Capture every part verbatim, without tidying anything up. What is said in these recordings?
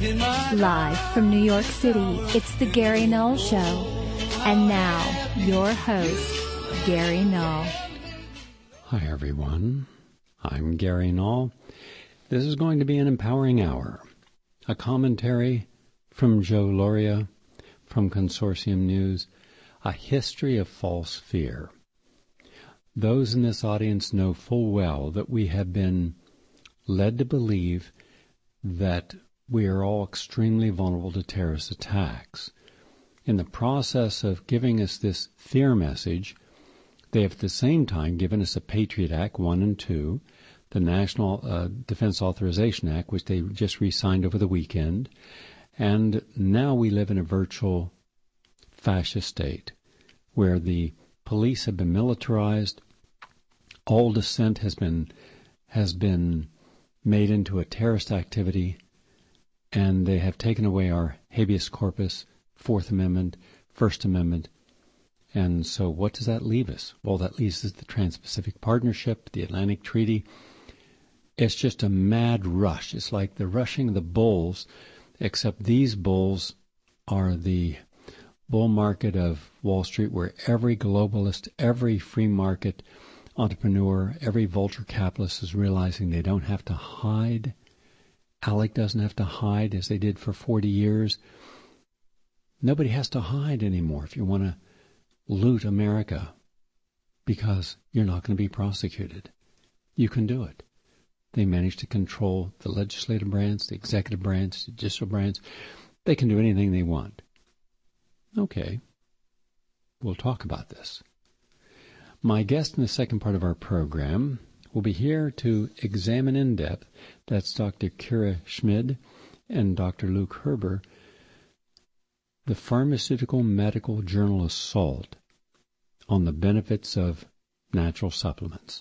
Live from New York City, it's the Gary Null Show. And now, your host, Gary Null. Hi, everyone. I'm Gary Null. This is going to be an empowering hour. A commentary from Joe Loria from Consortium News, A History of False Fear. Those in this audience know full well that we have been led to believe that we are all extremely vulnerable to terrorist attacks. In the process of giving us this fear message, they have at the same time given us a Patriot Act one and two, the National uh, Defense Authorization Act, which they just re-signed over the weekend, and now we live in a virtual fascist state where the police have been militarized, all dissent has been has been made into a terrorist activity, and they have taken away our habeas corpus, Fourth Amendment, First Amendment. And so what does that leave us? Well, that leaves us the Trans-Pacific Partnership, the Atlantic Treaty. It's just a mad rush. It's like the rushing of the bulls, except these bulls are the bull market of Wall Street, where every globalist, every free market entrepreneur, every vulture capitalist is realizing they don't have to hide. Alec doesn't have to hide as they did for forty years. Nobody has to hide anymore if you want to loot America, because you're not going to be prosecuted. You can do it. They manage to control the legislative branch, the executive branch, the judicial branch. They can do anything they want. Okay, we'll talk about this. My guest in the second part of our program will be here to examine in depth, that's Doctor Kira Schmid and Doctor Luke Herber, the Pharmaceutical Medical Journal Assault on the benefits of natural supplements.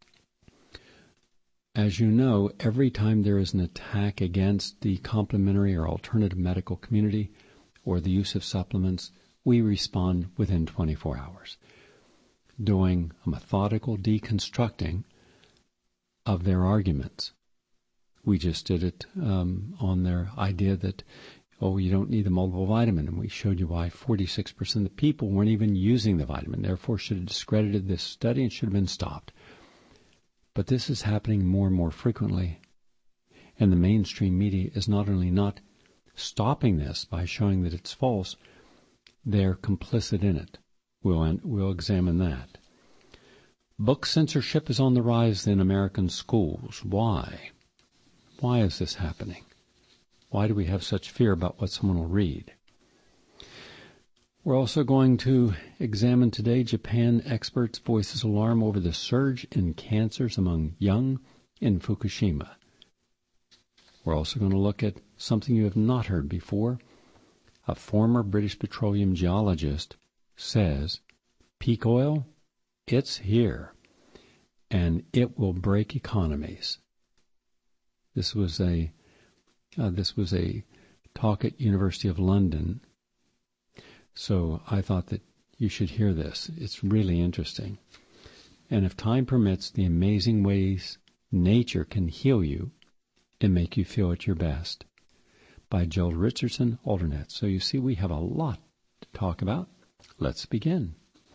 As you know, every time there is an attack against the complementary or alternative medical community or the use of supplements, we respond within twenty-four hours, doing a methodical deconstructing of their arguments. We just did it um, on their idea that, oh, you don't need the multiple vitamin, and we showed you why forty-six percent of the people weren't even using the vitamin, therefore should have discredited this study and should have been stopped. But this is happening more and more frequently, and the mainstream media is not only not stopping this by showing that it's false, they're complicit in it. We'll, we'll examine that. Book censorship is on the rise in American schools. Why? Why is this happening? Why do we have such fear about what someone will read? We're also going to examine today Japan experts' voices alarm over the surge in cancers among young in Fukushima. We're also going to look at something you have not heard before. A former British petroleum geologist says, peak oil, it's here, and it will break economies. This was a uh, this was a talk at University of London, so I thought that you should hear this. It's really interesting. And if time permits, the amazing ways nature can heal you and make you feel at your best, by Joel Richardson, Alternet. So you see, we have a lot to talk about. Let's begin.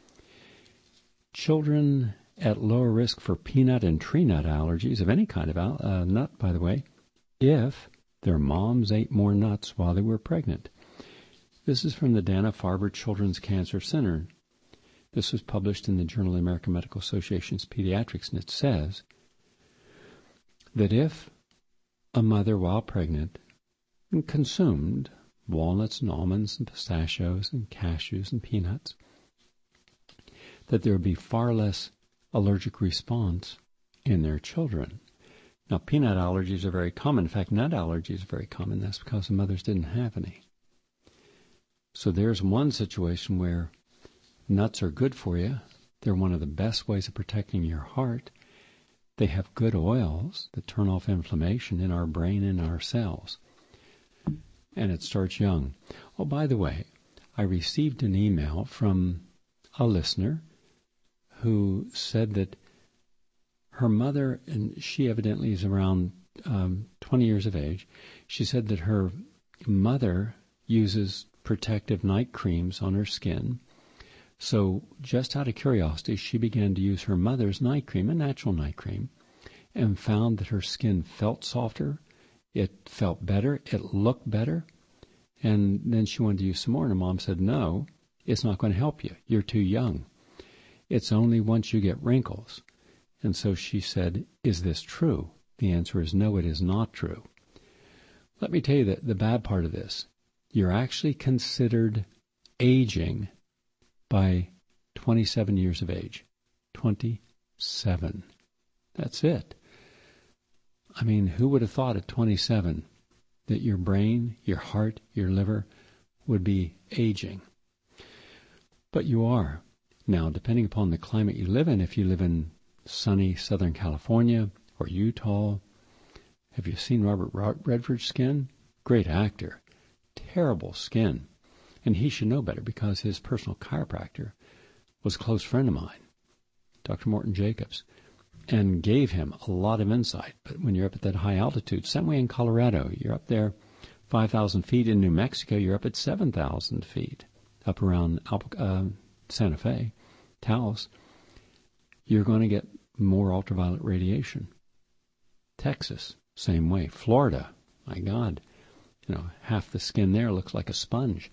Children at lower risk for peanut and tree nut allergies, of any kind of al- uh, nut, by the way, if their moms ate more nuts while they were pregnant. This is from the Dana-Farber Children's Cancer Center. This was published in the Journal of the American Medical Association's Pediatrics, and it says that if a mother, while pregnant, consumed walnuts and almonds and pistachios and cashews and peanuts, that there would be far less allergic response in their children. Now, peanut allergies are very common. In fact, nut allergies are very common. That's because the mothers didn't have any. So there's one situation where nuts are good for you. They're one of the best ways of protecting your heart. They have good oils that turn off inflammation in our brain and our cells. And it starts young. Oh, by the way, I received an email from a listener who said that her mother, and she evidently is around um, twenty years of age, she said that her mother uses protective night creams on her skin. So just out of curiosity, she began to use her mother's night cream, a natural night cream, and found that her skin felt softer, it felt better, it looked better. And then she wanted to use some more, and her mom said, no, it's not going to help you. You're too young. It's only once you get wrinkles. And so she said, is this true? The answer is no, it is not true. Let me tell you that the bad part of this, you're actually considered aging by twenty-seven years of age. twenty-seven. That's it. I mean, who would have thought at twenty-seven that your brain, your heart, your liver would be aging? But you are. Now, depending upon the climate you live in, if you live in sunny Southern California or Utah, have you seen Robert Redford's skin? Great actor. Terrible skin. And he should know better because his personal chiropractor was a close friend of mine, Doctor Morton Jacobs, and gave him a lot of insight. But when you're up at that high altitude, same way in Colorado, you're up there five thousand feet. In New Mexico, you're up at seven thousand feet, up around uh, Santa Fe, Taos. You're going to get more ultraviolet radiation. Texas, same way. Florida, my God, you know, half the skin there looks like a sponge.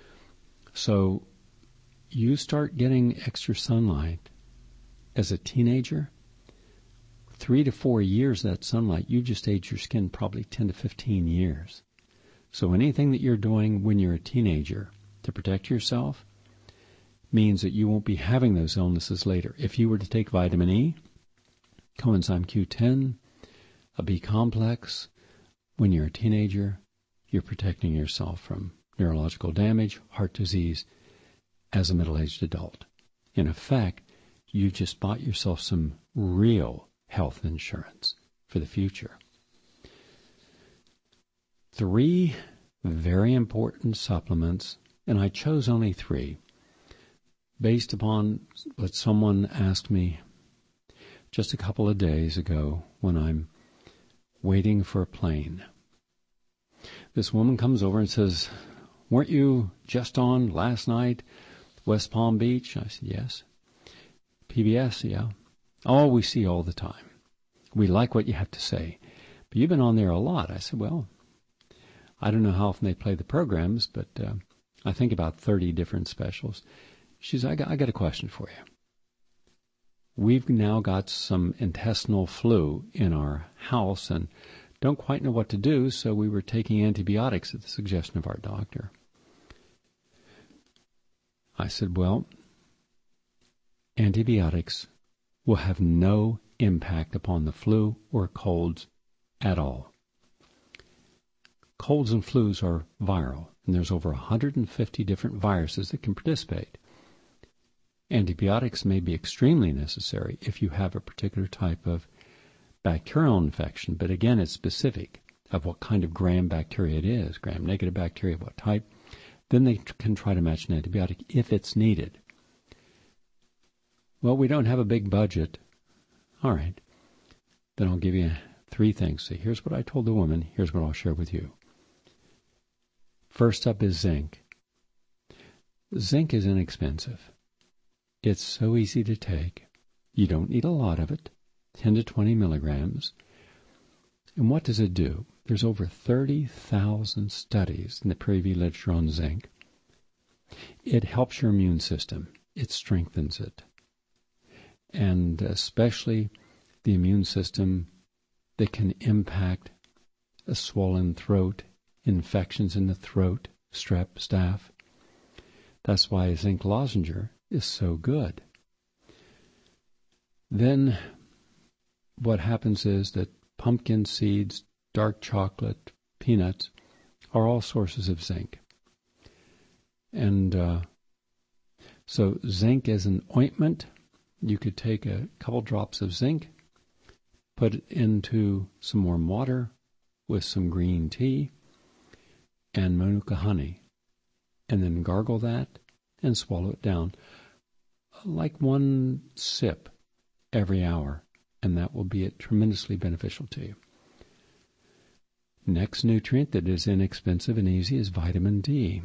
So you start getting extra sunlight as a teenager, three to four years of that sunlight, you just aged your skin probably ten to fifteen years. So anything that you're doing when you're a teenager to protect yourself means that you won't be having those illnesses later. If you were to take vitamin E, coenzyme Q ten, a B complex, when you're a teenager, you're protecting yourself from neurological damage, heart disease, as a middle-aged adult. In effect, you just bought yourself some real health insurance for the future. Three very important supplements, and I chose only three, based upon what someone asked me just a couple of days ago when I'm waiting for a plane. This woman comes over and says, weren't you just on last night, West Palm Beach? I said, yes. P B S, yeah. Oh, we see all the time. We like what you have to say. But you've been on there a lot. I said, well, I don't know how often they play the programs, but uh, I think about thirty different specials. She said, I got, I got a question for you. We've now got some intestinal flu in our house and don't quite know what to do, so we were taking antibiotics at the suggestion of our doctor. I said, well, antibiotics will have no impact upon the flu or colds at all. Colds and flus are viral, and there's over one hundred fifty different viruses that can participate. Antibiotics may be extremely necessary if you have a particular type of bacterial infection, but again, it's specific of what kind of gram bacteria it is, gram-negative bacteria, what type. Then they can try to match an antibiotic if it's needed. Well, we don't have a big budget. All right. Then I'll give you three things. So here's what I told the woman. Here's what I'll share with you. First up is zinc. Zinc is inexpensive. It's so easy to take. You don't need a lot of it, ten to twenty milligrams. And what does it do? There's over thirty thousand studies in the peer-reviewed literature on zinc. It helps your immune system. It strengthens it. And especially the immune system that can impact a swollen throat, infections in the throat, strep, staph. That's why a zinc lozenge is so good. Then what happens is that pumpkin seeds, dark chocolate, peanuts are all sources of zinc. And uh, so zinc is an ointment. You could take a couple drops of zinc, put it into some warm water with some green tea and manuka honey, and then gargle that and swallow it down like one sip every hour, and that will be tremendously beneficial to you. Next nutrient that is inexpensive and easy is vitamin D.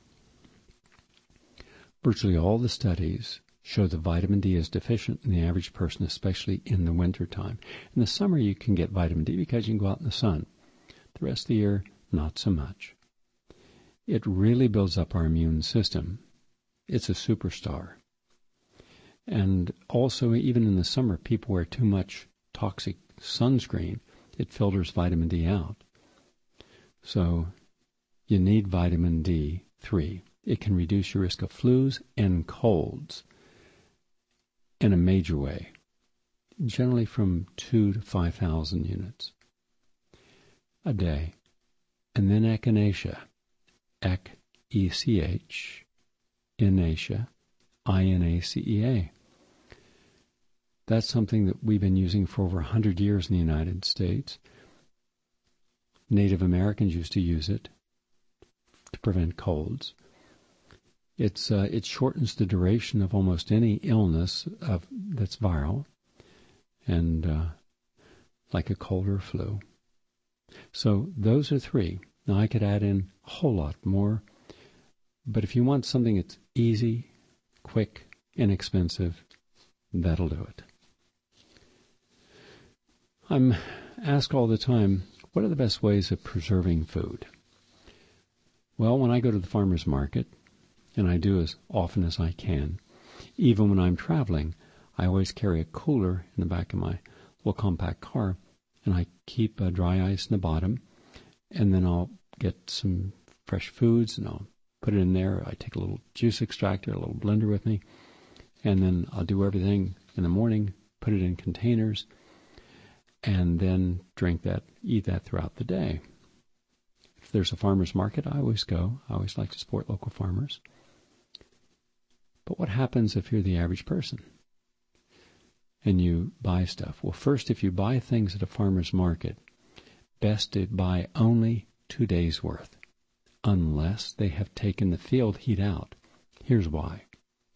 Virtually all the studies show that vitamin D is deficient in the average person, especially in the wintertime. In the summer, you can get vitamin D because you can go out in the sun. The rest of the year, not so much. It really builds up our immune system. It's a superstar. And also, even in the summer, people wear too much toxic sunscreen. It filters vitamin D out. So you need vitamin D three. It can reduce your risk of flus and colds in a major way, generally from two to five thousand units a day. And then echinacea, ec, E C H, inacea, I N A C E A. That's something that we've been using for over one hundred years in the United States. Native Americans used to use it to prevent colds. It's uh, it shortens the duration of almost any illness of that's viral, and uh, like a cold or flu. So those are three. Now I could add in a whole lot more, but if you want something that's easy, quick, inexpensive, that'll do it. I'm asked all the time, what are the best ways of preserving food? Well, when I go to the farmer's market, and I do as often as I can, even when I'm traveling, I always carry a cooler in the back of my little compact car, and I keep uh, dry ice in the bottom, and then I'll get some fresh foods, and I'll put it in there. I take a little juice extractor, a little blender with me, and then I'll do everything in the morning, put it in containers, and then drink that, eat that throughout the day. If there's a farmer's market, I always go. I always like to support local farmers. But what happens if you're the average person and you buy stuff? Well, first, if you buy things at a farmer's market, best to buy only two days' worth, unless they have taken the field heat out. Here's why.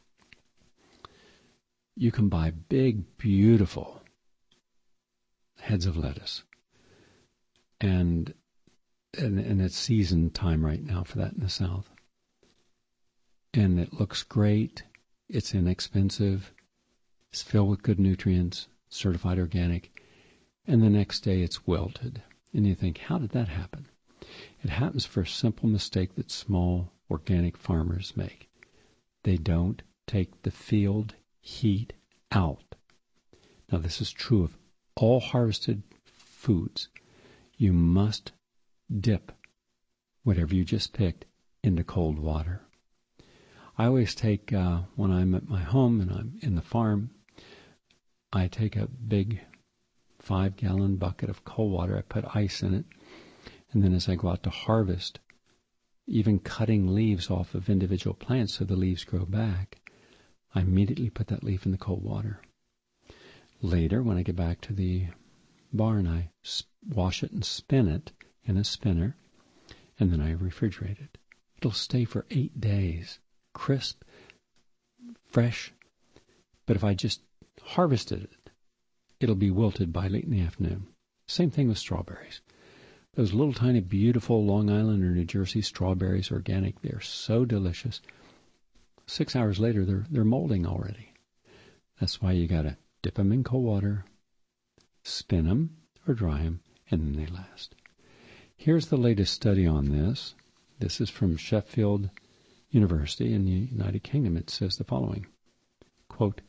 You can buy big, beautiful heads of lettuce, and, and, and it's season time right now for that in the South. And it looks great, it's inexpensive, it's filled with good nutrients, certified organic, and the next day it's wilted. And you think, how did that happen? It happens for a simple mistake that small organic farmers make. They don't take the field heat out. Now this is true of all harvested foods. You must dip whatever you just picked into cold water. I always take, uh, when I'm at my home and I'm in the farm, I take a big five-gallon bucket of cold water. I put ice in it. And then as I go out to harvest, even cutting leaves off of individual plants so the leaves grow back, I immediately put that leaf in the cold water. Later, when I get back to the barn, I wash it and spin it in a spinner, and then I refrigerate it. It'll stay for eight days. Crisp, fresh, but if I just harvested it, it'll be wilted by late in the afternoon. Same thing with strawberries. Those little tiny beautiful Long Island or New Jersey strawberries, organic, they're so delicious. Six hours later, they're they're molding already. That's why you gotta dip them in cold water, spin them or dry them, and then they last. Here's the latest study on this. This is from Sheffield University in the United Kingdom. It says the following, quote,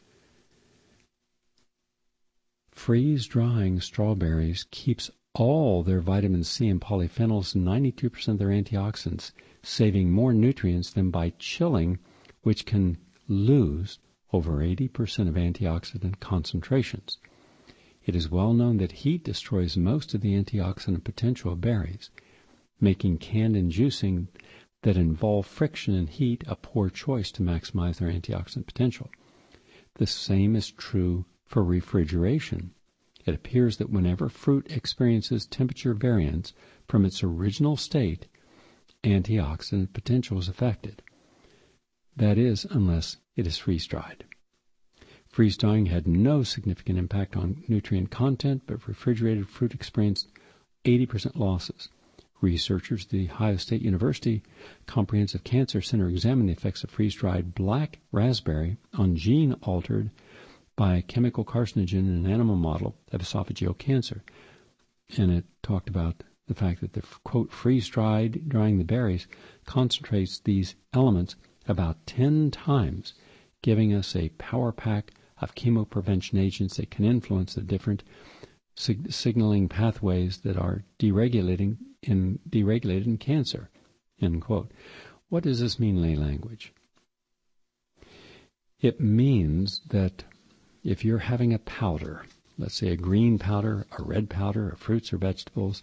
freeze-drying strawberries keeps all their vitamin C and polyphenols and ninety-two percent of their antioxidants, saving more nutrients than by chilling, which can lose over eighty percent of antioxidant concentrations. It is well known that heat destroys most of the antioxidant potential of berries, making canned and juicing that involve friction and heat a poor choice to maximize their antioxidant potential. The same is true for refrigeration. It appears that whenever fruit experiences temperature variance from its original state, antioxidant potential is affected. That is, unless it is freeze-dried. Freeze-drying had no significant impact on nutrient content, but refrigerated fruit experienced eighty percent losses. Researchers at The Ohio State University Comprehensive Cancer Center examined the effects of freeze-dried black raspberry on gene altered by a chemical carcinogen in an animal model of esophageal cancer. And it talked about the fact that the, quote, freeze-dried, drying the berries, concentrates these elements about ten times, giving us a power pack of chemoprevention agents that can influence the different sig- signaling pathways that are deregulating in deregulated in cancer, end quote. What does this mean, lay language? It means that if you're having a powder, let's say a green powder, a red powder, of fruits or vegetables,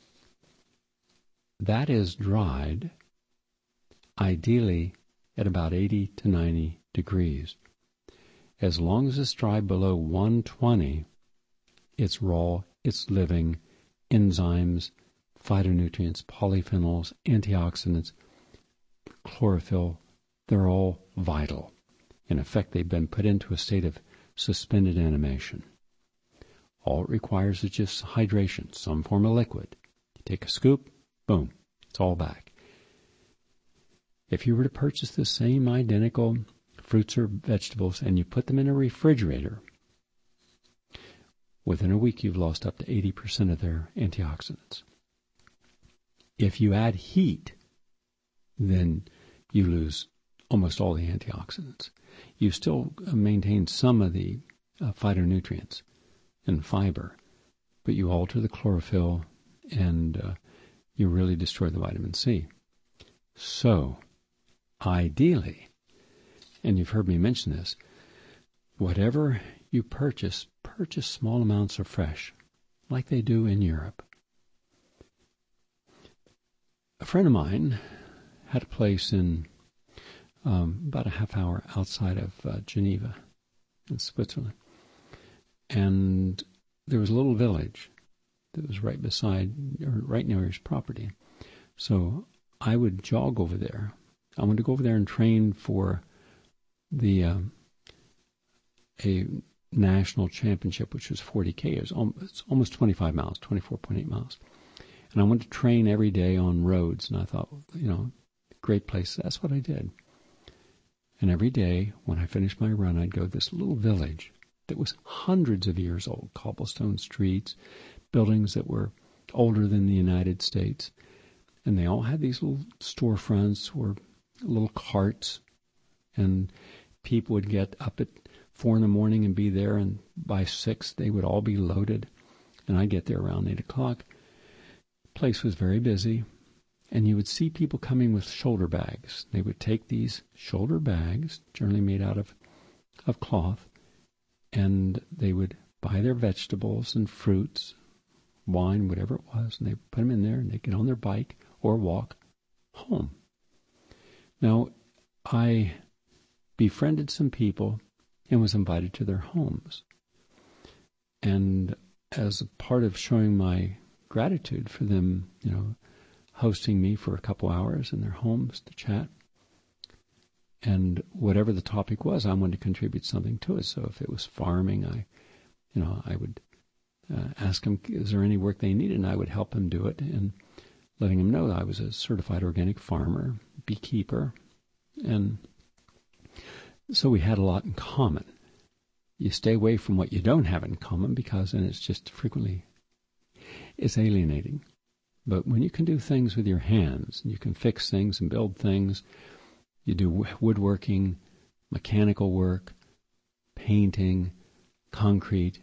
that is dried ideally at about eighty to ninety degrees. As long as it's dry below one twenty, it's raw, it's living, enzymes, phytonutrients, polyphenols, antioxidants, chlorophyll, they're all vital. In effect, they've been put into a state of suspended animation. All it requires is just hydration, some form of liquid. You take a scoop, boom, it's all back. If you were to purchase the same identical fruits or vegetables and you put them in a refrigerator, within a week you've lost up to eighty percent of their antioxidants. If you add heat, then you lose almost all the antioxidants. You still maintain some of the uh, phytonutrients and fiber, but you alter the chlorophyll and uh, you really destroy the vitamin C. So, ideally, and you've heard me mention this, whatever you purchase, purchase small amounts of fresh, like they do in Europe. A friend of mine had a place in um, about a half hour outside of uh, Geneva in Switzerland. And there was a little village that was right beside, or right near his property. So I would jog over there. I wanted to go over there and train for the um, a national championship, which was forty K. It was almost, it's almost twenty-five miles, twenty-four point eight miles. And I wanted to train every day on roads. And I thought, you know, great place. That's what I did. And every day when I finished my run, I'd go to this little village that was hundreds of years old, cobblestone streets, buildings that were older than the United States. And they all had these little storefronts or little carts. And people would get up at four in the morning and be there, and by six they would all be loaded. And I'd get there around eight o'clock. The place was very busy, and you would see people coming with shoulder bags. They would take these shoulder bags, generally made out of, of cloth, and they would buy their vegetables and fruits, wine, whatever it was, and they put them in there, and they'd get on their bike or walk home. Now, I befriended some people and was invited to their homes. And as a part of showing my gratitude for them, you know, hosting me for a couple hours in their homes to chat, and whatever the topic was, I wanted to contribute something to it. So if it was farming, I, you know, I would uh, ask them, is there any work they needed? And I would help them do it, and letting them know that I was a certified organic farmer, beekeeper, and so we had a lot in common. You stay away from what you don't have in common, because then it's just frequently, it's alienating. But when you can do things with your hands, and you can fix things and build things, you do woodworking, mechanical work, painting, concrete,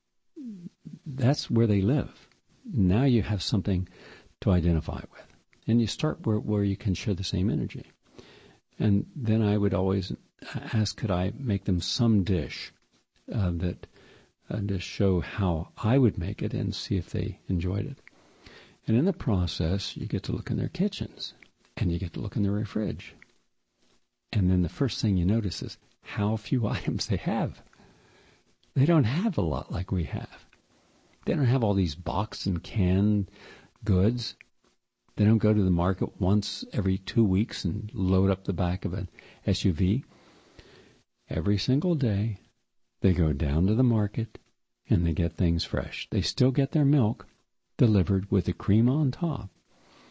that's where they live. Now you have something to identify with. And you start where, where you can share the same energy. And then I would always ask, could I make them some dish uh, that uh, to show how I would make it and see if they enjoyed it. And in the process, you get to look in their kitchens, and you get to look in their fridge. And then the first thing you notice is how few items they have. They don't have a lot like we have. They don't have all these boxed and canned goods. They don't go to the market once every two weeks and load up the back of an S U V. Every single day, they go down to the market and they get things fresh. They still get their milk delivered with the cream on top.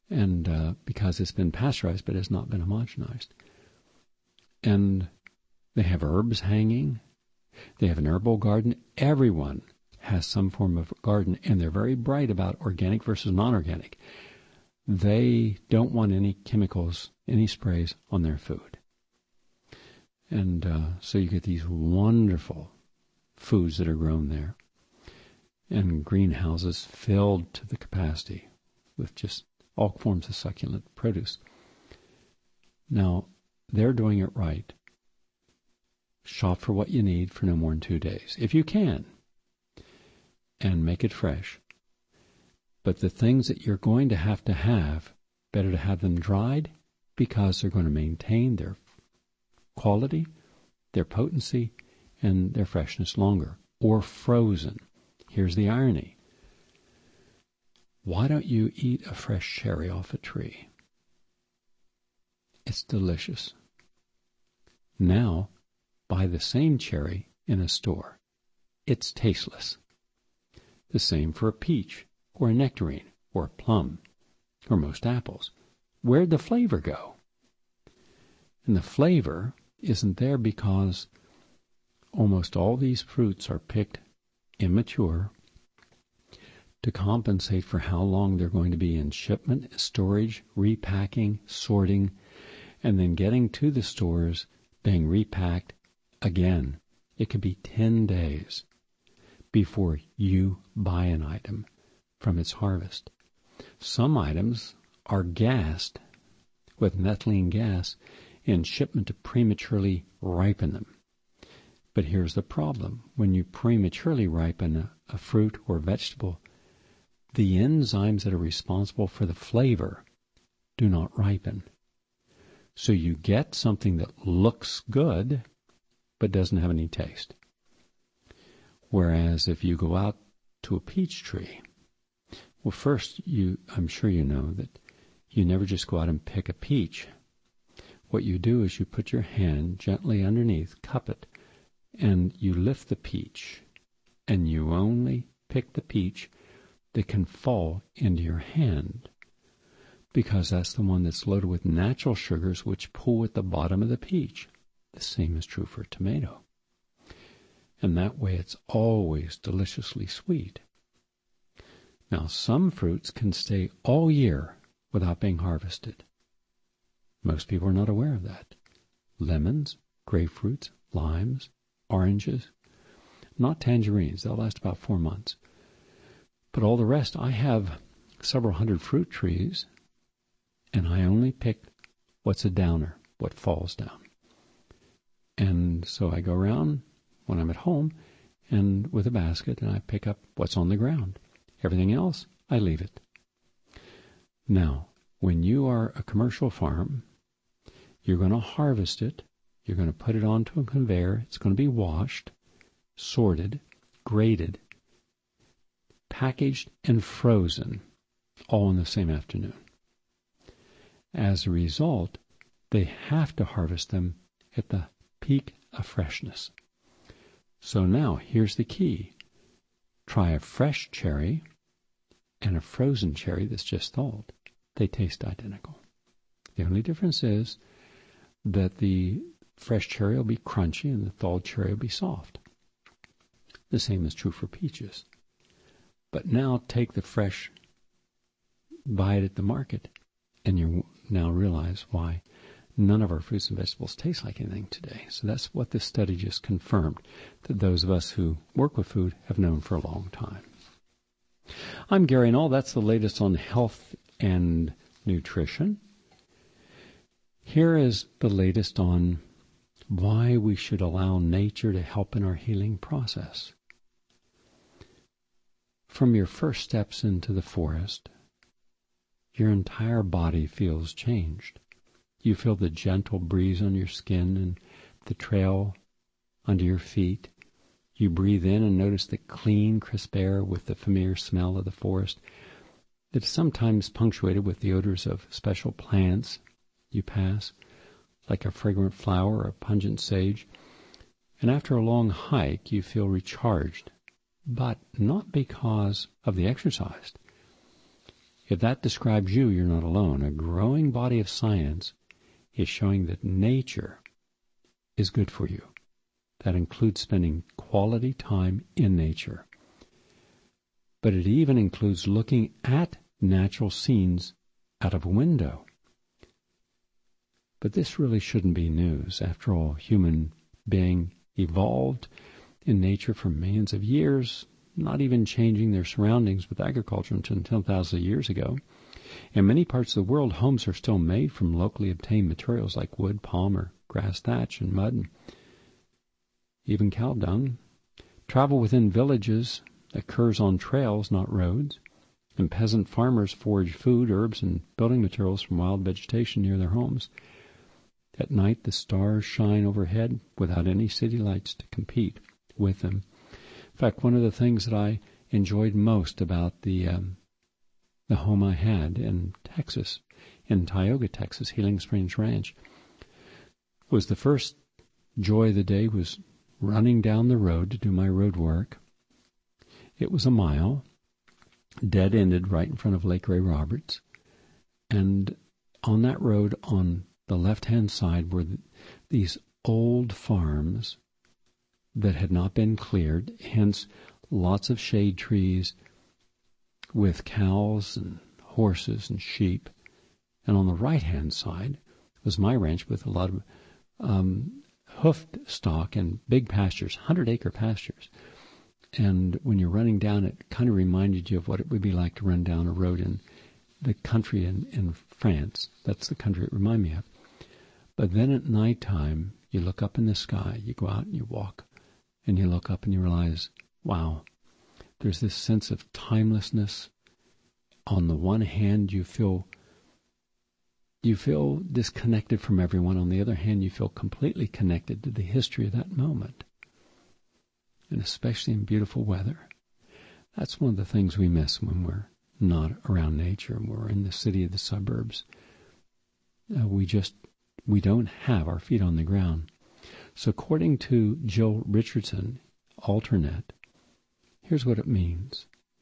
and uh, because it's been pasteurized but has not been homogenized. And they have herbs hanging. They have an herbal garden. Everyone has some form of garden, and they're very bright about organic versus non-organic. They don't want any chemicals, any sprays on their food. And uh, so you get these wonderful foods that are grown there, and greenhouses filled to the capacity with just all forms of succulent produce. Now, they're doing it right. Shop for what you need for no more than two days, if you can, and make it fresh. But the things that you're going to have to have, better to have them dried, because they're going to maintain their quality, their potency, and their freshness longer. Or frozen. Here's the irony. Why don't you eat a fresh cherry off a tree? It's delicious. Now, buy the same cherry in a store. It's tasteless. The same for a peach, or a nectarine, or a plum, or most apples. Where'd the flavor go? And the flavor isn't there because almost all these fruits are picked immature to compensate for how long they're going to be in shipment, storage, repacking, sorting, and then getting to the stores, being repacked again. It could be ten days before you buy an item from its harvest. Some items are gassed with methylene gas in shipment to prematurely ripen them. But here's the problem. When you prematurely ripen a, a fruit or vegetable, the enzymes that are responsible for the flavor do not ripen. So you get something that looks good, but doesn't have any taste. Whereas if you go out to a peach tree, well, first, you, I'm sure you know that you never just go out and pick a peach. What you do is you put your hand gently underneath, cup it, and you lift the peach, and you only pick the peach that can fall into your hand, because that's the one that's loaded with natural sugars which pull at the bottom of the peach. The same is true for a tomato. And that way it's always deliciously sweet. Now, some fruits can stay all year without being harvested. Most people are not aware of that. Lemons, grapefruits, limes, oranges, not tangerines. They'll last about four months. But all the rest, I have several hundred fruit trees, and I only pick what's a downer, what falls down. And so I go around when I'm at home and with a basket, and I pick up what's on the ground. Everything else, I leave it. Now, when you are a commercial farm, you're going to harvest it. You're going to put it onto a conveyor. It's going to be washed, sorted, graded, packaged, and frozen, all in the same afternoon. As a result, they have to harvest them at the peak of freshness. So now, here's the key. Try a fresh cherry and a frozen cherry that's just thawed. They taste identical. The only difference is that the fresh cherry will be crunchy and the thawed cherry will be soft. The same is true for peaches. But now take the fresh, buy it at the market, and you now realize why none of our fruits and vegetables taste like anything today. So that's what this study just confirmed, that those of us who work with food have known for a long time. I'm Gary Null. That's the latest on health and nutrition. Here is the latest on why we should allow nature to help in our healing process. From your first steps into the forest, your entire body feels changed. You feel the gentle breeze on your skin and the trail under your feet. You breathe in and notice the clean, crisp air with the familiar smell of the forest that is sometimes punctuated with the odors of special plants you pass, like a fragrant flower or a pungent sage. And after a long hike, you feel recharged, but not because of the exercise. If that describes you, you're not alone. A growing body of science is showing that nature is good for you. That includes spending quality time in nature. But it even includes looking at natural scenes out of a window. But this really shouldn't be news. After all, human being evolved in nature for millions of years, not even changing their surroundings with agriculture until ten thousand years ago. In many parts of the world, homes are still made from locally obtained materials like wood, palm, or grass thatch and mud, and even cow dung. Travel within villages occurs on trails, not roads, and peasant farmers forage food, herbs, and building materials from wild vegetation near their homes. At night, the stars shine overhead without any city lights to compete with them. In fact, one of the things that I enjoyed most about the um, the home I had in Texas, in Tioga, Texas, Healing Springs Ranch, was the first joy of the day was running down the road to do my road work. It was a mile, dead-ended right in front of Lake Ray Roberts, and on that road on the left-hand side were these old farms that had not been cleared, hence lots of shade trees with cows and horses and sheep. And on the right-hand side was my ranch with a lot of um, hoofed stock and big pastures, hundred-acre pastures. And when you're running down, it kind of reminded you of what it would be like to run down a road in the country in, in France. That's the country it reminded me of. But then at nighttime, you look up in the sky, you go out and you walk, and you look up and you realize, wow, there's this sense of timelessness. On the one hand, you feel you feel disconnected from everyone. On the other hand, you feel completely connected to the history of that moment. And especially in beautiful weather. That's one of the things we miss when we're not around nature and we're in the city of the suburbs. Uh, we just, we don't have our feet on the ground. So according to Jill Richardson, Alternet, here's what it means.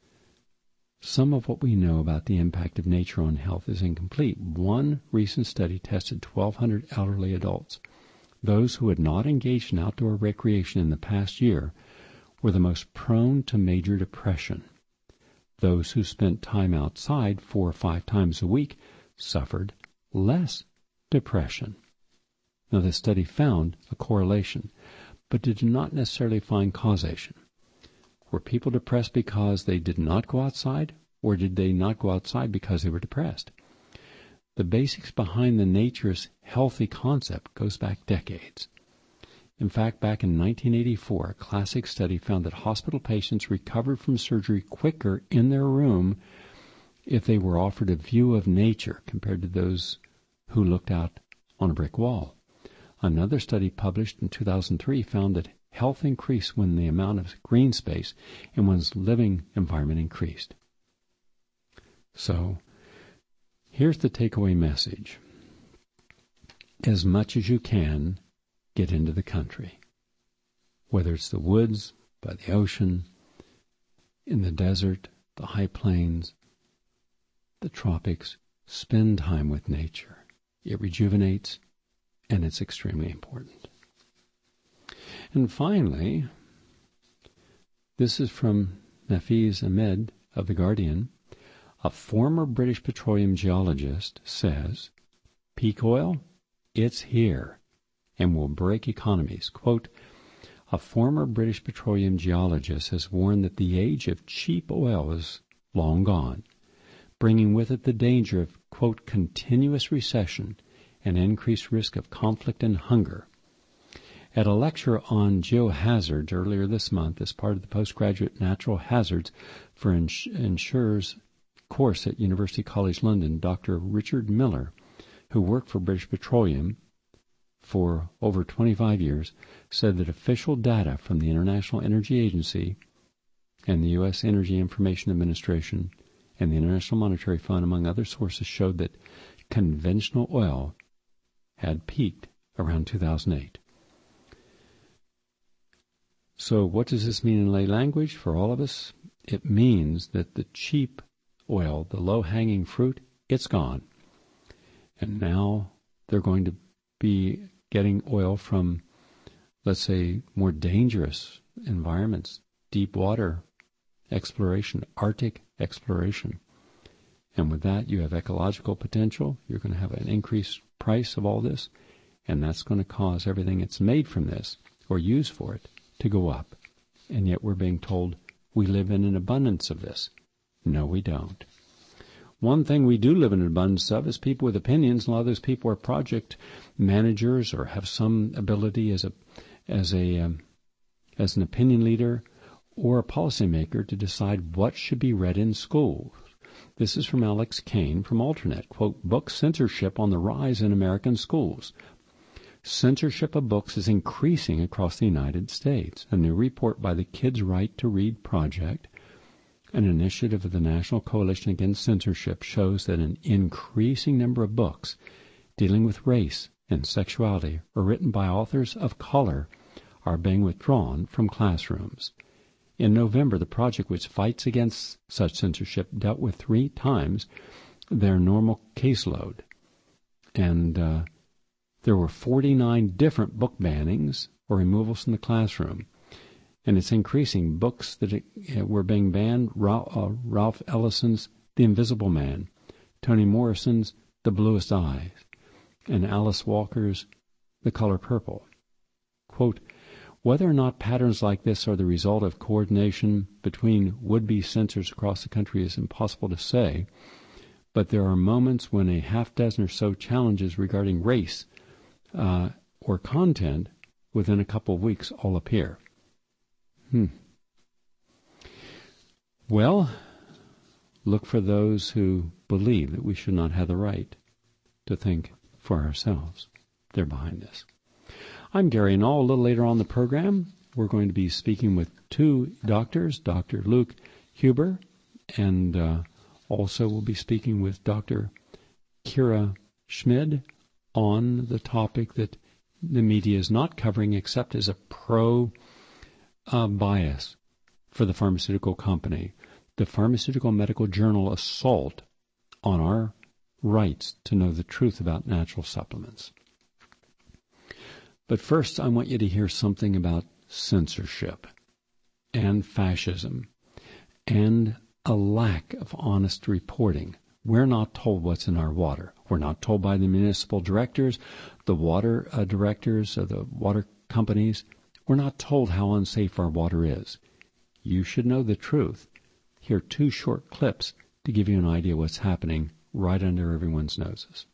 Some of what we know about the impact of nature on health is incomplete. One recent study tested twelve hundred elderly adults. Those who had not engaged in outdoor recreation in the past year were the most prone to major depression. Those who spent time outside four or five times a week suffered less depression. Now, the study found a correlation, but did not necessarily find causation. Were people depressed because they did not go outside, or did they not go outside because they were depressed? The basics behind the nature's healthy concept goes back decades. In fact, back in nineteen eighty-four, a classic study found that hospital patients recovered from surgery quicker in their room if they were offered a view of nature compared to those who looked out on a brick wall. Another study published in two thousand three found that health increased when the amount of green space in one's living environment increased. So, here's the takeaway message. As much as you can, get into the country. Whether it's the woods, by the ocean, in the desert, the high plains, the tropics, spend time with nature. It rejuvenates, and it's extremely important. And finally, this is from Nafeez Ahmed of The Guardian. A former British petroleum geologist says, peak oil, it's here and will break economies. Quote, a former British petroleum geologist has warned that the age of cheap oil is long gone, bringing with it the danger of, quote, continuous recession and increased risk of conflict and hunger. At a lecture on geohazards earlier this month as part of the postgraduate natural hazards for ins- insurers course at University College London, Doctor Richard Miller, who worked for British Petroleum for over twenty-five years, said that official data from the International Energy Agency and the U S Energy Information Administration and the International Monetary Fund, among other sources, showed that conventional oil had peaked around two thousand eight. So what does this mean in lay language for all of us? It means that the cheap oil, the low-hanging fruit, it's gone. And now they're going to be getting oil from, let's say, more dangerous environments, deep water exploration, Arctic exploration. And with that, you have ecological potential. You're going to have an increased price of all this, and that's going to cause everything that's made from this or used for it to go up. And yet we're being told we live in an abundance of this. No, we don't. One thing we do live in an abundance of is people with opinions. A lot of those people are project managers or have some ability as a as a um, as an opinion leader or a policymaker to decide what should be read in schools. This is from Alex Kane from Alternet. Quote, book censorship on the rise in American schools. Censorship of books is increasing across the United States. A new report by the Kids Right to Read Project, an initiative of the National Coalition Against Censorship, shows that an increasing number of books dealing with race and sexuality or written by authors of color are being withdrawn from classrooms. In November, the project, which fights against such censorship, dealt with three times their normal caseload. And uh, there were forty-nine different book bannings or removals from the classroom. And it's increasing. Books that it, uh, were being banned, Ralph, uh, Ralph Ellison's The Invisible Man, Toni Morrison's The Bluest Eyes, and Alice Walker's The Color Purple. Quote, whether or not patterns like this are the result of coordination between would-be censors across the country is impossible to say, but there are moments when a half dozen or so challenges regarding race uh, or content within a couple of weeks all appear. Hmm. Well, look for those who believe that we should not have the right to think for ourselves. They're behind this. I'm Gary Null. A little later on the program, we're going to be speaking with two doctors, Doctor Luke Huber, and uh, also we'll be speaking with Doctor Kira Schmid on the topic that the media is not covering except as a pro uh, bias for the pharmaceutical company, the Pharmaceutical Medical Journal assault on our rights to know the truth about natural supplements. But first, I want you to hear something about censorship and fascism and a lack of honest reporting. We're not told what's in our water. We're not told by the municipal directors, the water uh, directors of the water companies. We're not told how unsafe our water is. You should know the truth. Here are two short clips to give you an idea what's happening right under everyone's noses.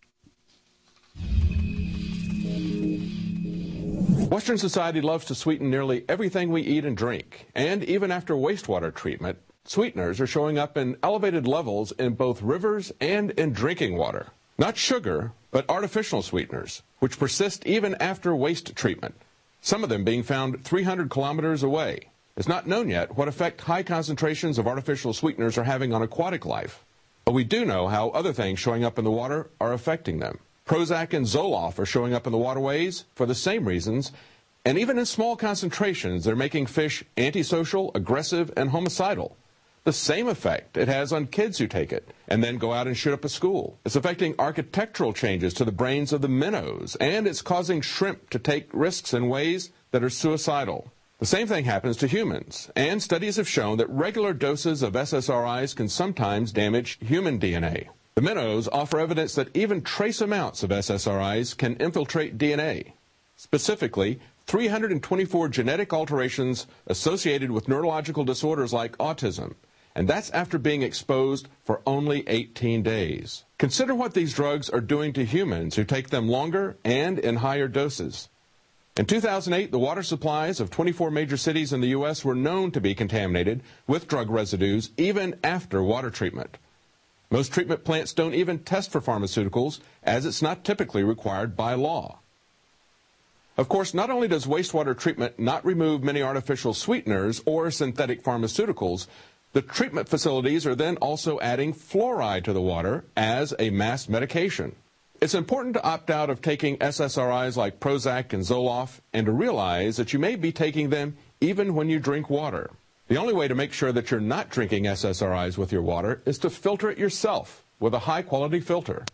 Western society loves to sweeten nearly everything we eat and drink, and even after wastewater treatment, sweeteners are showing up in elevated levels in both rivers and in drinking water. Not sugar, but artificial sweeteners, which persist even after waste treatment, some of them being found three hundred kilometers away. It's not known yet what effect high concentrations of artificial sweeteners are having on aquatic life, but we do know how other things showing up in the water are affecting them. Prozac and Zoloft are showing up in the waterways for the same reasons, and even in small concentrations, they're making fish antisocial, aggressive, and homicidal. The same effect it has on kids who take it and then go out and shoot up a school. It's affecting architectural changes to the brains of the minnows, and it's causing shrimp to take risks in ways that are suicidal. The same thing happens to humans, and studies have shown that regular doses of S S R Is can sometimes damage human D N A. The minnows offer evidence that even trace amounts of S S R Is can infiltrate D N A. Specifically, three hundred twenty-four genetic alterations associated with neurological disorders like autism, and that's after being exposed for only eighteen days. Consider what these drugs are doing to humans who take them longer and in higher doses. In two thousand eight, the water supplies of twenty-four major cities in the U S were known to be contaminated with drug residues even after water treatment. Most treatment plants don't even test for pharmaceuticals, as it's not typically required by law. Of course, not only does wastewater treatment not remove many artificial sweeteners or synthetic pharmaceuticals, the treatment facilities are then also adding fluoride to the water as a mass medication. It's important to opt out of taking S S R Is like Prozac and Zoloft and to realize that you may be taking them even when you drink water. The only way to make sure that you're not drinking S S R Is with your water is to filter it yourself with a high-quality filter.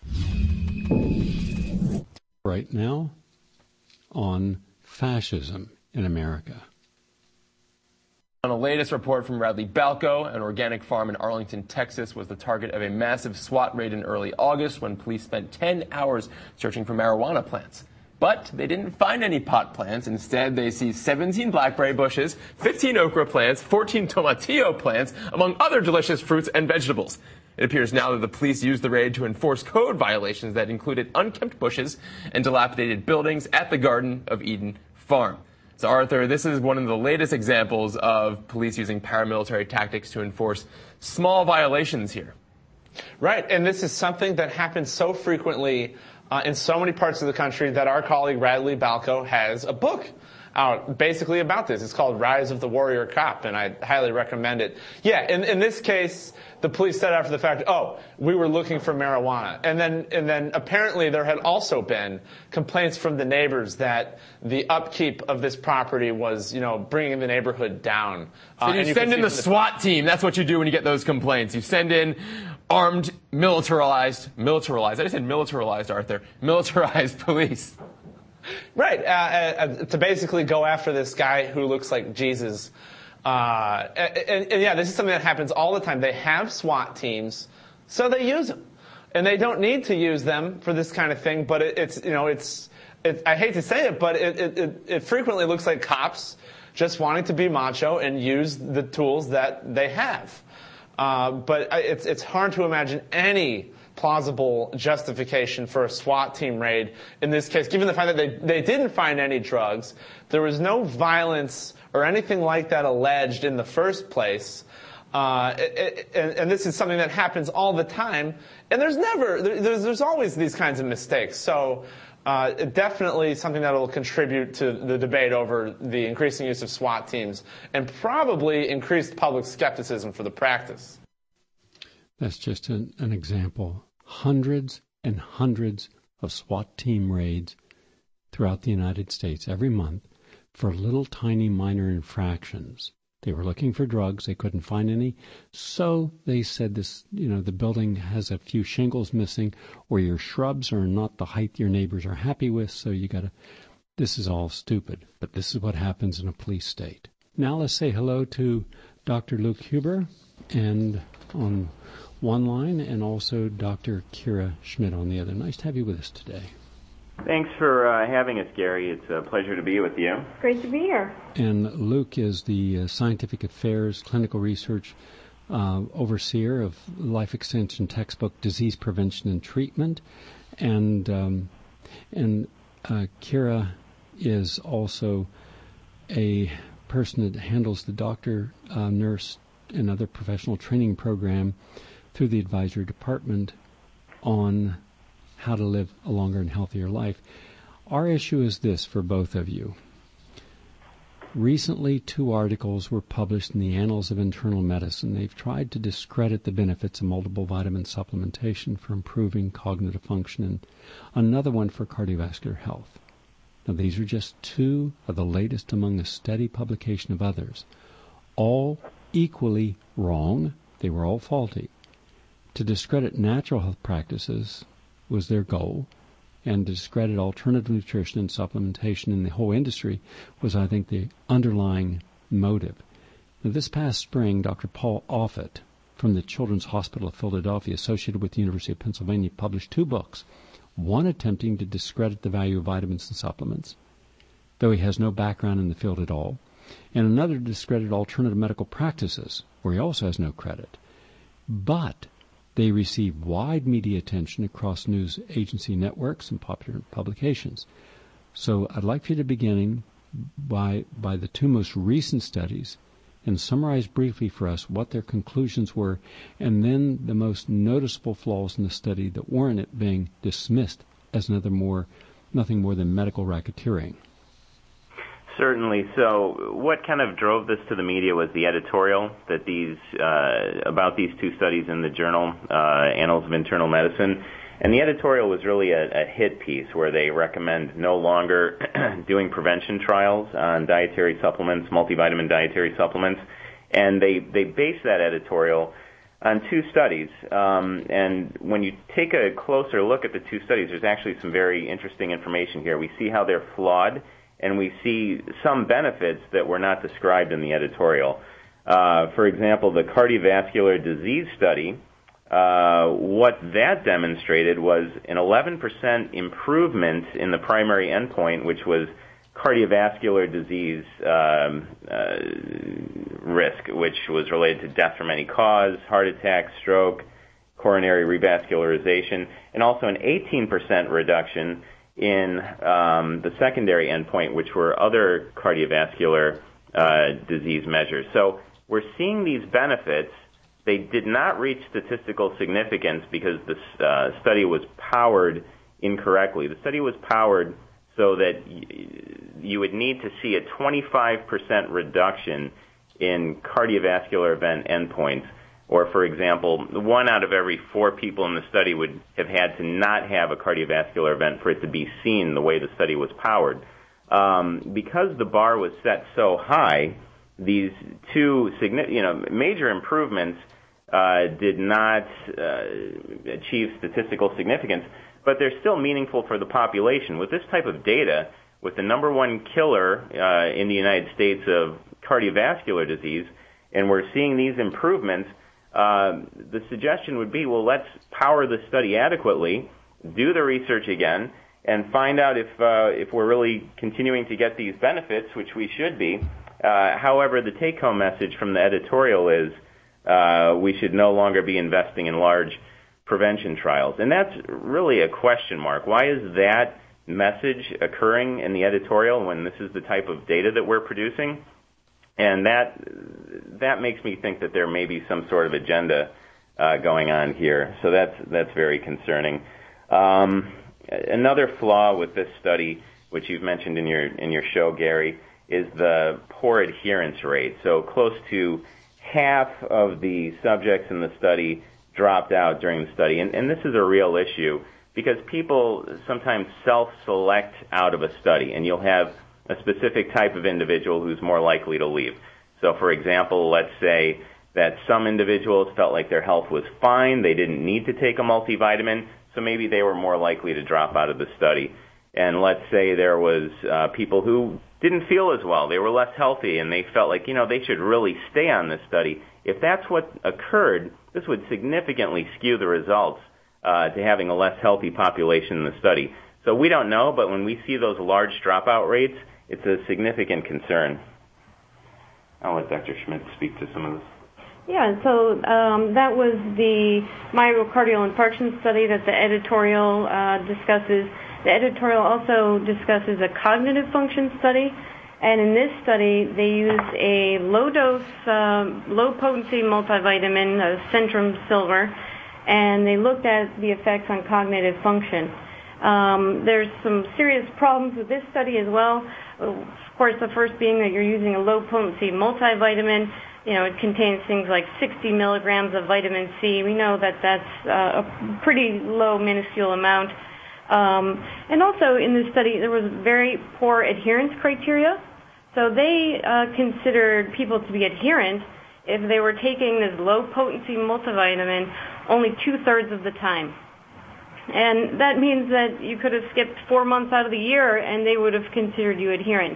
Right now, on fascism in America. On a latest report from Radley Balco, an organic farm in Arlington, Texas, was the target of a massive SWAT raid in early August when police spent ten hours searching for marijuana plants. But they didn't find any pot plants. Instead, they see seventeen blackberry bushes, fifteen okra plants, fourteen tomatillo plants, among other delicious fruits and vegetables. It appears now that the police used the raid to enforce code violations that included unkempt bushes and dilapidated buildings at the Garden of Eden farm. So, Arthur, this is one of the latest examples of police using paramilitary tactics to enforce small violations here. Right, and this is something that happens so frequently uh, in so many parts of the country that our colleague Radley Balco has a book out basically about this. It's called Rise of the Warrior Cop, and I highly recommend it. Yeah, in, in this case, the police said after the fact, oh, we were looking for marijuana. And then and then apparently there had also been complaints from the neighbors that the upkeep of this property was, you know, bringing the neighborhood down. So uh, you, you send in the, the SWAT team. That's what you do when you get those complaints. You send in armed, militarized, militarized, I just said militarized, Arthur, militarized police. Right, uh, uh, to basically go after this guy who looks like Jesus. Uh, and, and yeah, this is something that happens all the time. They have SWAT teams, so they use them. And they don't need to use them for this kind of thing, but it, it's, you know, it's, it, I hate to say it, but it, it, it, it frequently looks like cops just wanting to be macho and use the tools that they have. Uh, but it's, it's hard to imagine any plausible justification for a SWAT team raid in this case, given the fact that they, they didn't find any drugs, there was no violence or anything like that alleged in the first place. Uh, it, it, and, and this is something that happens all the time, and there's never, there, there's, there's always these kinds of mistakes. So uh, definitely something that will contribute to the debate over the increasing use of SWAT teams and probably increased public skepticism for the practice. That's just an, an example. Hundreds and hundreds of SWAT team raids throughout the United States every month for little tiny minor infractions. They were looking for drugs. They couldn't find any. So they said this, you know, the building has a few shingles missing, or your shrubs are not the height your neighbors are happy with, so you got to, this is all stupid. But this is what happens in a police state. Now let's say hello to Doctor Luke Huber, and on one line, and also Doctor Kira Schmidt on the other. Nice to have you with us today. Thanks for uh, having us, Gary. It's a pleasure to be with you. Great to be here. And Luke is the uh, Scientific Affairs Clinical Research uh, Overseer of Life Extension Textbook Disease Prevention and Treatment. And, um, and uh, Kira is also a person that handles the doctor, uh, nurse, and other professional training program through the advisory department on how to live a longer and healthier life. Our issue is this for both of you. Recently, two articles were published in the Annals of Internal Medicine. They've tried to discredit the benefits of multiple vitamin supplementation for improving cognitive function, and another one for cardiovascular health. Now, these are just two of the latest among a steady publication of others, all equally wrong. They were all faulty. To discredit natural health practices was their goal, and to discredit alternative nutrition and supplementation in the whole industry was, I think, the underlying motive. Now, this past spring, Doctor Paul Offit from the Children's Hospital of Philadelphia, associated with the University of Pennsylvania, published two books, one attempting to discredit the value of vitamins and supplements, though he has no background in the field at all, and another to discredit alternative medical practices, where he also has no credit. But they receive wide media attention across news agency networks and popular publications. So I'd like for you to begin by, by the two most recent studies and summarize briefly for us what their conclusions were, and then the most noticeable flaws in the study that warrant it being dismissed as another more, nothing more than medical racketeering. Certainly. So what kind of drove this to the media was the editorial that these uh, about these two studies in the journal, uh, Annals of Internal Medicine. And the editorial was really a, a hit piece where they recommend no longer doing prevention trials on dietary supplements, multivitamin dietary supplements, And they, they base that editorial on two studies. Um, and when you take a closer look at the two studies, there's actually some very interesting information here. We see how they're flawed, and we see some benefits that were not described in the editorial. Uh, for example, the cardiovascular disease study, uh, what that demonstrated was an eleven percent improvement in the primary endpoint, which was cardiovascular disease um, uh, risk, which was related to death from any cause, heart attack, stroke, coronary revascularization, and also an eighteen percent reduction in um, the secondary endpoint, which were other cardiovascular uh, disease measures. So we're seeing these benefits. They did not reach statistical significance because the uh, study was powered incorrectly. The study was powered so that you would need to see a twenty-five percent reduction in cardiovascular event endpoints. Or, for example, one out of every four people in the study would have had to not have a cardiovascular event for it to be seen the way the study was powered. Um, because the bar was set so high, these two you know, major improvements uh, did not uh, achieve statistical significance, but they're still meaningful for the population. With this type of data, with the number one killer uh, in the United States of cardiovascular disease, and we're seeing these improvements, uh, the suggestion would be, well, let's power the study adequately, do the research again, and find out if uh, if we're really continuing to get these benefits, which we should be. Uh, however, the take-home message from the editorial is uh, we should no longer be investing in large prevention trials. And that's really a question mark. Why is that message occurring in the editorial when this is the type of data that we're producing? And that that makes me think that there may be some sort of agenda uh, going on here. So that's that's very concerning. Um, another flaw with this study, which you've mentioned in your in your show, Gary, is the poor adherence rate. So close to half of the subjects in the study dropped out during the study. And, and this is a real issue because people sometimes self-select out of a study, and you'll have a specific type of individual who's more likely to leave. So, for example, let's say that some individuals felt like their health was fine, they didn't need to take a multivitamin, so maybe they were more likely to drop out of the study. And let's say there was uh, people who didn't feel as well, they were less healthy, and they felt like, you know, they should really stay on this study. If that's what occurred, this would significantly skew the results uh, to having a less healthy population in the study. So we don't know, but when we see those large dropout rates, it's a significant concern. I'll let Doctor Schmidt speak to some of this. Yeah, so um, that was the myocardial infarction study that the editorial uh, discusses. The editorial also discusses a cognitive function study, and in this study they used a low-dose, um, low-potency multivitamin, uh, Centrum Silver, and they looked at the effects on cognitive function. Um, there's some serious problems with this study as well. Of course, the first being that you're using a low-potency multivitamin. You know, it contains things like sixty milligrams of vitamin C. We know that that's uh, a pretty low, minuscule amount. Um, and also in this study, there was very poor adherence criteria. So they uh, considered people to be adherent if they were taking this low-potency multivitamin only two-thirds of the time. And that means that you could have skipped four months out of the year and they would have considered you adherent.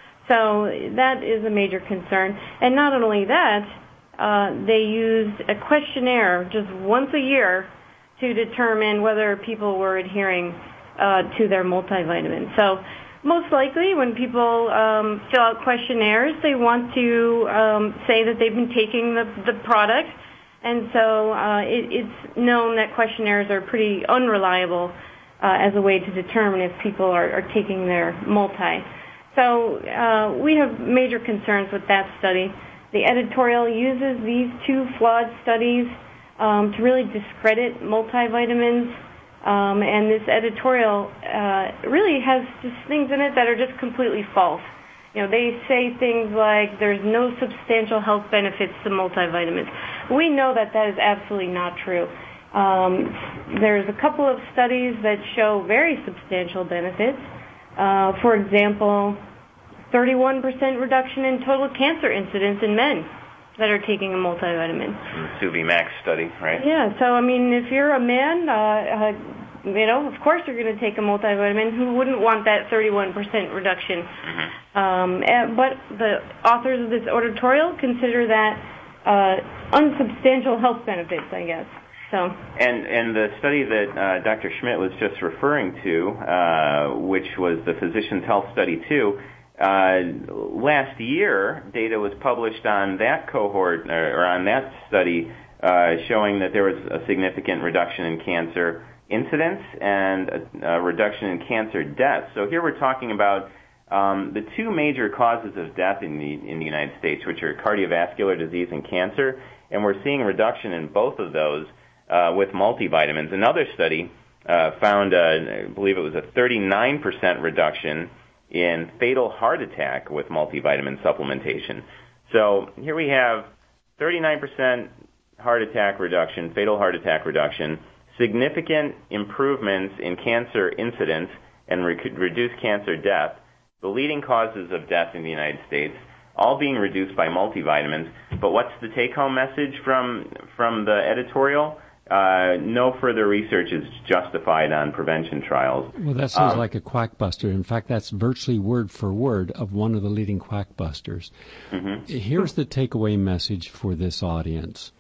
So that is a major concern. And not only that, uh, they used a questionnaire just once a year to determine whether people were adhering uh, to their multivitamin. So most likely when people um, fill out questionnaires, they want to um, say that they've been taking the, the product. And so uh, it, it's known that questionnaires are pretty unreliable uh, as a way to determine if people are, are taking their multi. So uh, we have major concerns with that study. The editorial uses these two flawed studies um, to really discredit multivitamins, um, and this editorial uh, really has just things in it that are just completely false. You know, they say things like there's no substantial health benefits to multivitamins. We know that that is absolutely not true. Um, there's a couple of studies that show very substantial benefits. Uh, for example, thirty-one percent reduction in total cancer incidence in men. that are taking a multivitamin. The Suvimax study, right? Yeah, so I mean, if you're a man, uh, uh, you know, of course you're going to take a multivitamin. Who wouldn't want that thirty-one percent reduction? Mm-hmm. Um, and, but the authors of this editorial consider that uh, unsubstantial health benefits, I guess. So. And and the study that uh, Doctor Schmidt was just referring to, uh, which was the Physicians' Health Study two, uh, last year data was published on that cohort or on that study uh, showing that there was a significant reduction in cancer incidence and a, a reduction in cancer deaths. So here we're talking about um, the two major causes of death in the in the United States, which are cardiovascular disease and cancer, and we're seeing a reduction in both of those uh, with multivitamins. Another study uh, found, uh, I believe it was a thirty-nine percent reduction in fatal heart attack with multivitamin supplementation. So here we have thirty-nine percent heart attack reduction, fatal heart attack reduction, significant improvements in cancer incidence and re- reduced cancer death, the leading causes of death in the United States, all being reduced by multivitamins. But what's the take-home message from from the editorial? Uh, no further research is justified on prevention trials. Well, that sounds um, like a quackbuster. In fact, that's virtually word for word of one of the leading quackbusters. Mm-hmm. Here's the takeaway message for this audience.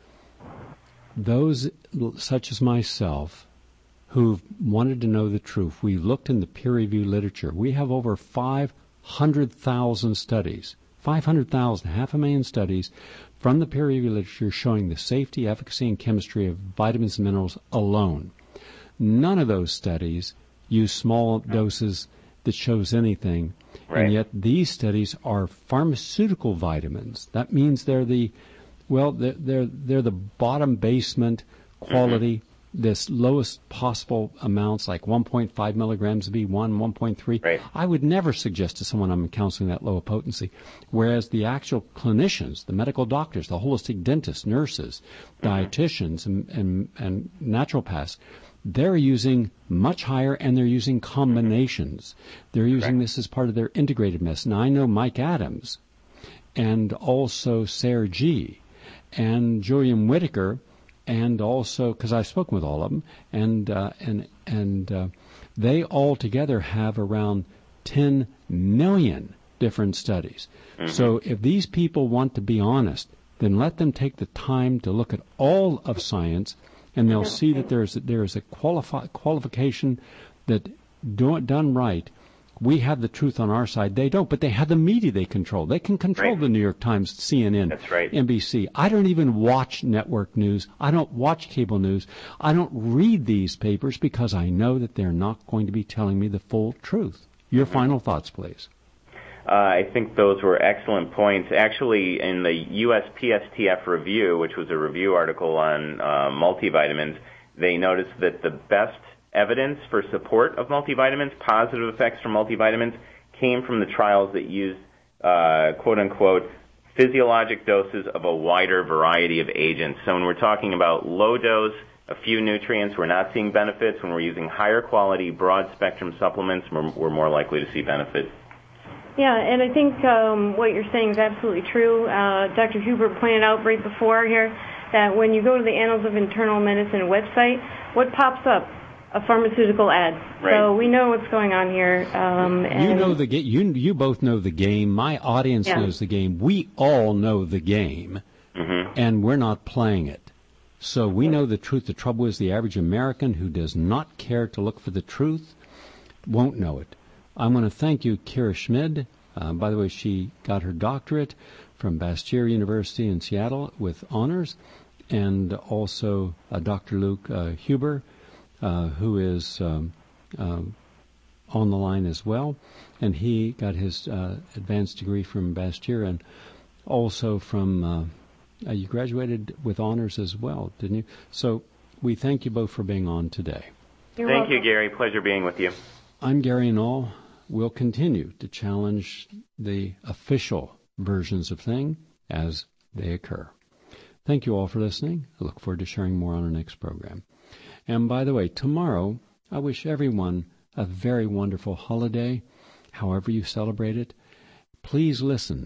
Those such as myself who've wanted to know the truth, we looked in the peer-reviewed literature. We have over five hundred thousand studies, five hundred thousand, half a million studies from the peer-reviewed literature showing the safety, efficacy, and chemistry of vitamins and minerals alone. None of those studies use small doses that shows anything, right. And yet these studies are pharmaceutical vitamins. That means they're the Well, they're, they're, they're the bottom basement quality, mm-hmm. this lowest possible amounts, like one point five milligrams of B one, one point three. Right. I would never suggest to someone I'm counseling that low a potency. Whereas the actual clinicians, the medical doctors, the holistic dentists, nurses, mm-hmm. dietitians, and, and, and naturopaths, they're using much higher, and they're using combinations. They're using right. this as part of their integrated medicine. Now, I know Mike Adams and also Sarah G., and Julian Whitaker, and also because I've spoken with all of them, and uh, and and uh, they all together have around ten million different studies. Mm-hmm. So if these people want to be honest, then let them take the time to look at all of science, and they'll see that there's there is a qualifi- qualification that do, done right. We have the truth on our side. They don't, but they have the media they control. They can control right. the New York Times, C N N, That's right. N B C. I don't even watch network news. I don't watch cable news. I don't read these papers because I know that they're not going to be telling me the full truth. Your mm-hmm. final thoughts, please. Uh, I think those were excellent points. Actually, in the U S P S T F review, which was a review article on uh, multivitamins, they noticed that the best evidence for support of multivitamins, positive effects from multivitamins, came from the trials that used, uh, quote-unquote, physiologic doses of a wider variety of agents. So when we're talking about low dose, a few nutrients, we're not seeing benefits. When we're using higher quality, broad-spectrum supplements, we're, we're more likely to see benefit. Yeah, and I think um, what you're saying is absolutely true. Uh, Doctor Huber pointed out right before here that when you go to the Annals of Internal Medicine website, what pops up? A pharmaceutical ad. Right. So we know what's going on here. Um, and you know the game. You you both know the game. My audience yeah. knows the game. We all know the game, mm-hmm. and we're not playing it. So we know the truth. The trouble is the average American who does not care to look for the truth won't know it. I want to thank you, Kira Schmid. Uh, by the way, she got her doctorate from Bastyr University in Seattle with honors, and also uh, Doctor Luke uh, Huber, Uh, who is um, um, on the line as well, and he got his uh, advanced degree from Bastyr, and also from, uh, uh, you graduated with honors as well, didn't you? So we thank you both for being on today. You're thank welcome. you, Gary. Pleasure being with you. I'm Gary Null. We'll continue to challenge the official versions of things as they occur. Thank you all for listening. I look forward to sharing more on our next program. And by the way, tomorrow, I wish everyone a very wonderful holiday, however you celebrate it. Please listen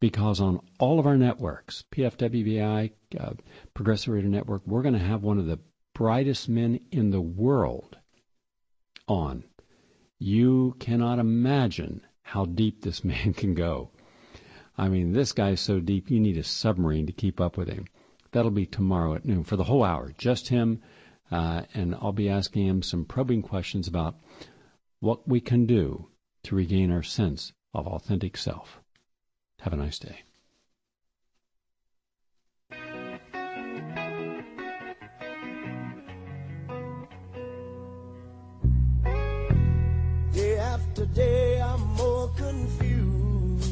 because on all of our networks, P F W B I, uh, Progressive Radio Network, we're going to have one of the brightest men in the world on. You cannot imagine how deep this man can go. I mean, this guy's so deep, you need a submarine to keep up with him. That'll be tomorrow at noon for the whole hour, just him, uh, and I'll be asking him some probing questions about what we can do to regain our sense of authentic self. Have a nice day. Day after day, I'm more confused.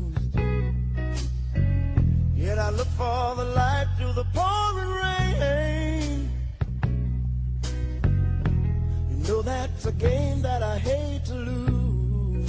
Yet I look for the light through the pouring rain. You know that's a game that I hate to lose.